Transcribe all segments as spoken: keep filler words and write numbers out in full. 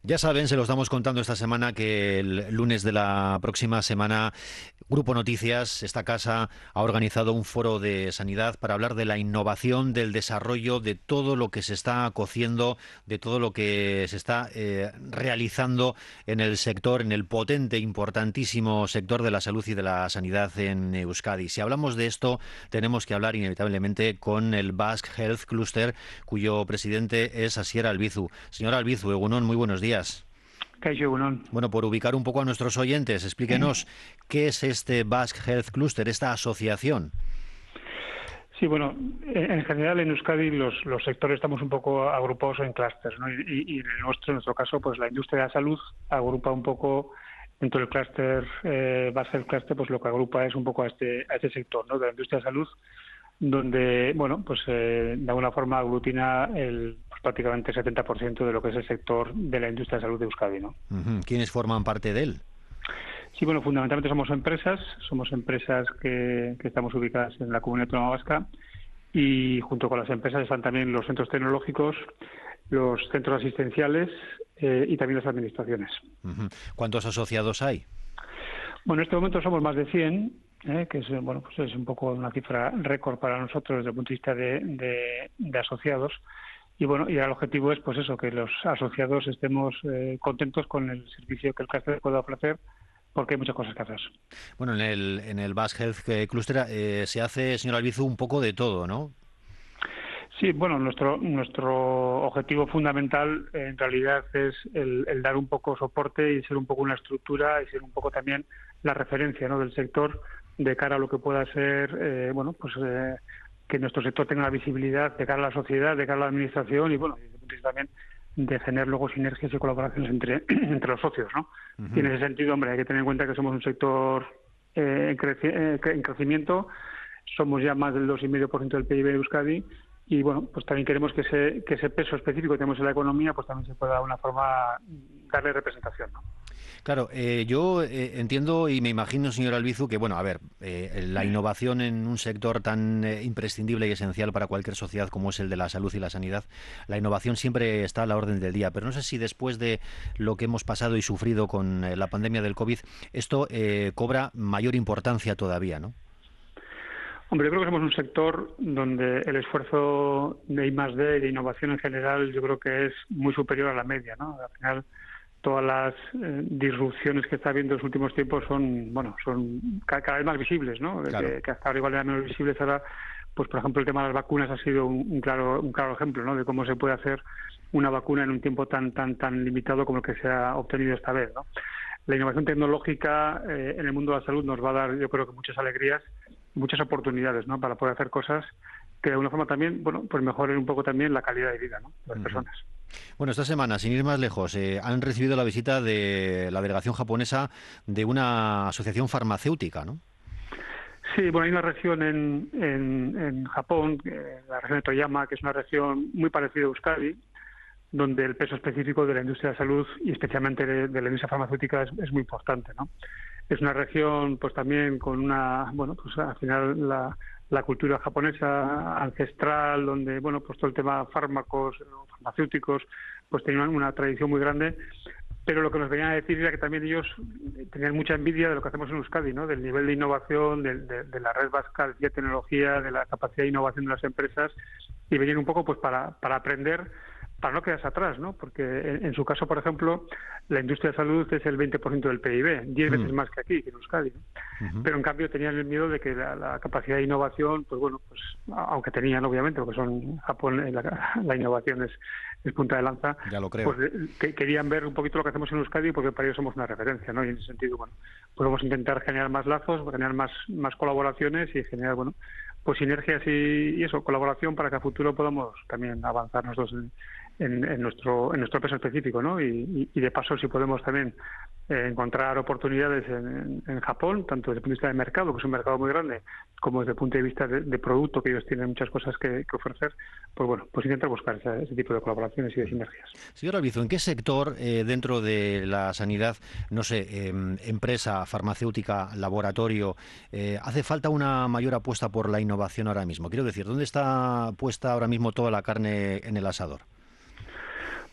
Ya saben, se lo estamos contando esta semana que el lunes de la próxima semana Grupo Noticias, esta casa, ha organizado un foro de sanidad para hablar de la innovación, del desarrollo, de todo lo que se está cociendo, de todo lo que se está eh, realizando en el sector, en el potente, importantísimo sector de la salud y de la sanidad en Euskadi. Si hablamos de esto, tenemos que hablar inevitablemente con el Basque Health Cluster, cuyo presidente es Asier Albizu. Señor Albizu, egunon, muy buenos días. Kaixo, egunon. Bueno, por ubicar un poco a nuestros oyentes, explíquenos qué es este Basque Health Cluster, esta asociación. Sí, bueno, en general en Euskadi los, los sectores estamos un poco agrupados en clústeres, ¿no? Y, y en el nuestro, en nuestro caso, pues la industria de la salud agrupa un poco dentro del clúster eh, Basque Health Cluster, pues lo que agrupa es un poco a este a este sector, ¿no? De la industria de la salud, donde, bueno, pues eh, de alguna forma aglutina el pues, prácticamente el setenta por ciento de lo que es el sector de la industria de salud de Euskadi, ¿no? Uh-huh. ¿Quiénes forman parte de él? Sí, bueno, fundamentalmente somos empresas, somos empresas que, que estamos ubicadas en la Comunidad Autónoma Vasca, y junto con las empresas están también los centros tecnológicos, los centros asistenciales eh, y también las administraciones. Uh-huh. ¿Cuántos asociados hay? Bueno, en este momento somos más de cien, eh, que es, bueno, pues es un poco una cifra récord para nosotros desde el punto de vista de, de, de asociados. Y bueno, y el objetivo es pues eso, que los asociados estemos eh, contentos con el servicio que el clúster pueda ofrecer, porque hay muchas cosas que hacer. Bueno, en el, en el Basque Health Cluster eh, se hace, señor Albizu, un poco de todo, ¿no? Sí, bueno, nuestro nuestro objetivo fundamental eh, en realidad es el, el dar un poco soporte y ser un poco una estructura y ser un poco también la referencia, ¿no?, del sector de cara a lo que pueda ser, eh, bueno, pues eh, que nuestro sector tenga una visibilidad de cara a la sociedad, de cara a la administración y, bueno, y desde el punto de vista también de generar luego sinergias y colaboraciones entre entre los socios, ¿no? Uh-huh. Y en ese sentido, hombre, hay que tener en cuenta que somos un sector eh, en, creci eh, en crecimiento, somos ya más del dos coma cinco por ciento del P I B de Euskadi. Y bueno, pues también queremos que ese, que ese peso específico que tenemos en la economía, pues también se pueda de alguna forma darle representación, ¿no? Claro, eh, yo eh, entiendo y me imagino, señor Albizu, que bueno, a ver, eh, la innovación en un sector tan eh, imprescindible y esencial para cualquier sociedad como es el de la salud y la sanidad, la innovación siempre está a la orden del día, pero no sé si después de lo que hemos pasado y sufrido con eh, la pandemia del COVID, esto eh, cobra mayor importancia todavía, ¿no? Hombre, yo creo que somos un sector donde el esfuerzo de I más D y de innovación en general yo creo que es muy superior a la media, ¿no? Al final, todas las eh, disrupciones que está habiendo en los últimos tiempos son, bueno, son cada, cada vez más visibles, ¿no? Claro. Que, que hasta ahora igual eran menos visibles, ahora, pues por ejemplo, el tema de las vacunas ha sido un, un claro un claro ejemplo, ¿no?, de cómo se puede hacer una vacuna en un tiempo tan tan tan limitado como el que se ha obtenido esta vez, ¿no? La innovación tecnológica eh, en el mundo de la salud nos va a dar, yo creo que muchas alegrías, muchas oportunidades, ¿no?, para poder hacer cosas que de alguna forma también, bueno, pues mejoren un poco también la calidad de vida, ¿no?, de las uh-huh. personas. Bueno, esta semana, sin ir más lejos, eh, han recibido la visita de la delegación japonesa de una asociación farmacéutica, ¿no? Sí, bueno, hay una región en, en, en Japón, eh, la región de Toyama, que es una región muy parecida a Euskadi, donde el peso específico de la industria de salud y especialmente de, de la industria farmacéutica es, es muy importante, ¿no? Es una región, pues también con una, bueno, pues al final la, la cultura japonesa ancestral, donde, bueno, pues todo el tema fármacos, farmacéuticos, pues tenían una tradición muy grande, pero lo que nos venían a decir era que también ellos tenían mucha envidia de lo que hacemos en Euskadi, ¿no?, del nivel de innovación, de, de, de la red vasca de tecnología, de la capacidad de innovación de las empresas, y venían un poco pues para, para aprender, para no quedarse atrás, ¿no? Porque en, en su caso, por ejemplo, la industria de salud es el veinte por ciento del P I B, diez veces más que aquí, que en Euskadi, ¿no? Uh-huh. Pero en cambio tenían el miedo de que la, la capacidad de innovación, pues bueno, pues aunque tenían obviamente, porque son Japón, la, la innovación es, es punta de lanza, ya lo creo. Pues que, querían ver un poquito lo que hacemos en Euskadi, porque para ellos somos una referencia, ¿no? Y en ese sentido, bueno, pues vamos a intentar generar más lazos, generar más, más colaboraciones y generar, bueno, pues sinergias y, y eso, colaboración para que a futuro podamos también avanzar nosotros en, en, en nuestro en nuestro peso específico, ¿no? Y, y, y de paso, si podemos también eh, encontrar oportunidades en, en, en Japón, tanto desde el punto de vista de mercado, que es un mercado muy grande, como desde el punto de vista de, de producto, que ellos tienen muchas cosas que, que ofrecer, pues bueno, pues intentar buscar ese, ese tipo de colaboraciones y de sinergias. Señor Albizu, ¿en qué sector eh, dentro de la sanidad, no sé, eh, empresa, farmacéutica, laboratorio, eh, hace falta una mayor apuesta por la innovación ahora mismo? Quiero decir, ¿dónde está puesta ahora mismo toda la carne en el asador?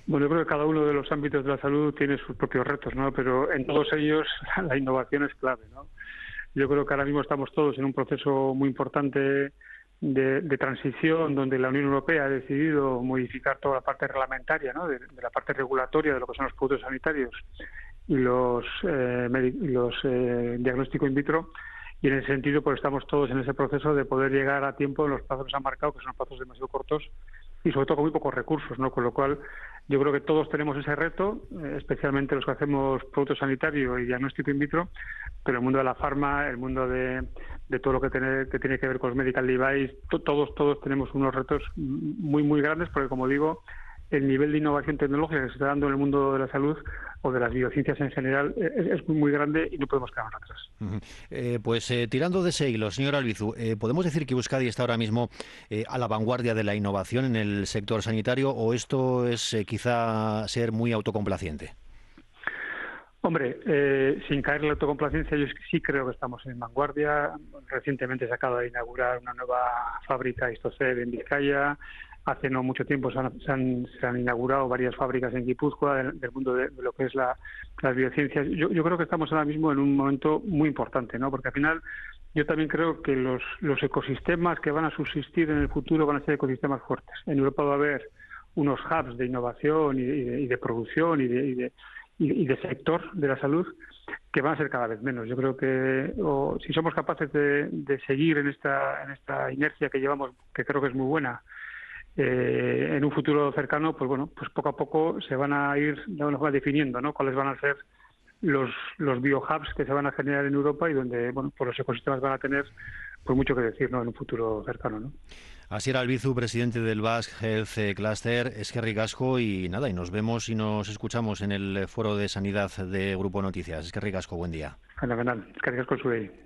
Bueno, yo creo que cada uno de los ámbitos de la salud tiene sus propios retos, ¿no? Pero en todos ellos la innovación es clave, ¿no? Yo creo que ahora mismo estamos todos en un proceso muy importante de, de transición, donde la Unión Europea ha decidido modificar toda la parte reglamentaria, ¿no? de, de la parte regulatoria de lo que son los productos sanitarios y los, eh, los eh, diagnósticos in vitro. Y en ese sentido, pues estamos todos en ese proceso de poder llegar a tiempo en los plazos que se han marcado, que son plazos demasiado cortos y sobre todo con muy pocos recursos, ¿no? Con lo cual, yo creo que todos tenemos ese reto, eh, especialmente los que hacemos productos sanitarios y diagnóstico in vitro, pero el mundo de la farma, el mundo de, de todo lo que tiene, que tiene que ver con los medical device, to, todos, todos tenemos unos retos muy, muy grandes, porque como digo, el nivel de innovación tecnológica que se está dando en el mundo de la salud o de las biociencias en general es, es muy grande y no podemos quedarnos atrás. Uh-huh. Eh, pues eh, tirando de ese hilo, señor Albizu, eh, ¿podemos decir que Euskadi está ahora mismo eh, a la vanguardia de la innovación en el sector sanitario o esto es eh, quizá ser muy autocomplaciente? Hombre, eh, sin caer en la autocomplacencia, yo sí creo que estamos en vanguardia. Recientemente se acaba de inaugurar una nueva fábrica Histocel en Vizcaya. Hace no mucho tiempo se han, se han, se han inaugurado varias fábricas en Guipúzcoa del, del mundo de, de lo que es la, las biociencias. Yo, yo creo que estamos ahora mismo en un momento muy importante, ¿no? Porque al final yo también creo que los, los ecosistemas que van a subsistir en el futuro van a ser ecosistemas fuertes. En Europa va a haber unos hubs de innovación y, y, de, y de producción y de, y de y de sector de la salud que van a ser cada vez menos. Yo creo que o, si somos capaces de, de seguir en esta en esta inercia que llevamos, que creo que es muy buena, eh, en un futuro cercano, pues bueno, pues poco a poco se van a ir de alguna forma definiendo, ¿no? Cuáles van a ser los los biohubs que se van a generar en Europa y donde, bueno, pues los ecosistemas van a tener pues mucho que decir, ¿no? En un futuro cercano, ¿no? Asier Albizu, presidente del Basque Health Cluster, eskerrik asko y nada, y nos vemos y nos escuchamos en el Foro de Sanidad de Grupo Noticias. Eskerrik asko, buen día. Fenomenal, eskerrik asko zurei.